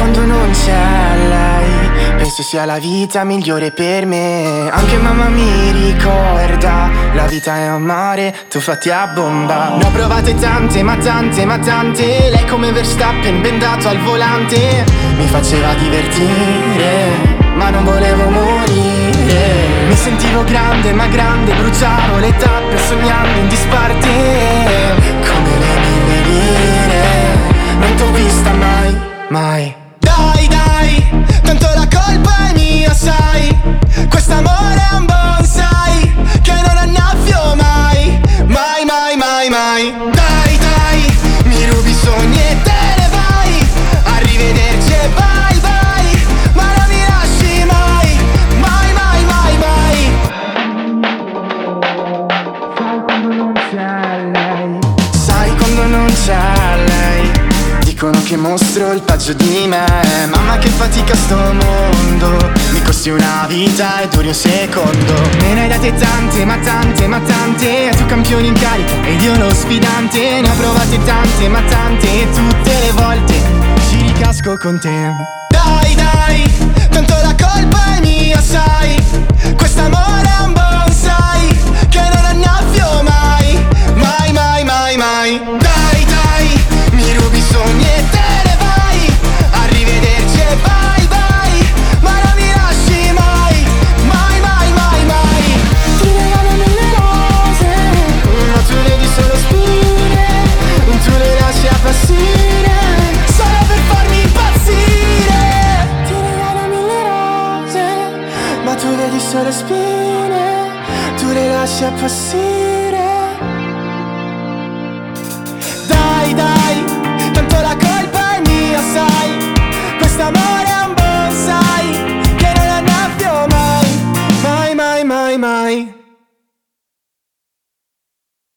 quando non c'è lei, penso sia la vita migliore per me. Anche mamma mi ricorda, la vita è un mare, tu fatti a bomba. Ne ho provate tante, ma tante, ma tante. Lei come Verstappen bendato al volante, mi faceva divertire, ma non volevo morire. Mi sentivo grande, ma grande, bruciavo le tappe sognando in disparte. Come le mille lire, non t'ho vista mai, mai. Dai, dai, tanto la colpa è mia, sai. Quest'amore è un bonsai che non annaffio mai, mai, mai, mai, mai. Dai, dai, mi rubi i sogni e te ne vai. Arrivederci e vai, vai, ma non mi lasci mai, mai, mai, mai, mai. Sai quando non c'è lei, sai quando non c'è lei. Dicono che mostro il peggio di me. Mamma che fatica sto mondo, mi costi una vita e duri un secondo. Me ne hai date tante, ma tante, ma tante. Tu campioni in carica ed io lo sfidante. Ne ho provate tante, ma tante, e tutte le volte ci ricasco con te. Dai, dai, tanto la colpa è mia, sai. Quest'amore è un bonsai che non annaffio mai, mai, mai, mai, mai. Dai, dai, mi rubi i sogni e te ne vai. Arrivederci e vai, vai, ma non mi lasci mai, mai, mai, mai, mai. Ti regalo mille rose, ma tu le di solo spine. Tu le lasci appassire solo per farmi impazzire. Ti regalo mille rose, ma tu vedi solo spine. Tu le lasci appassire.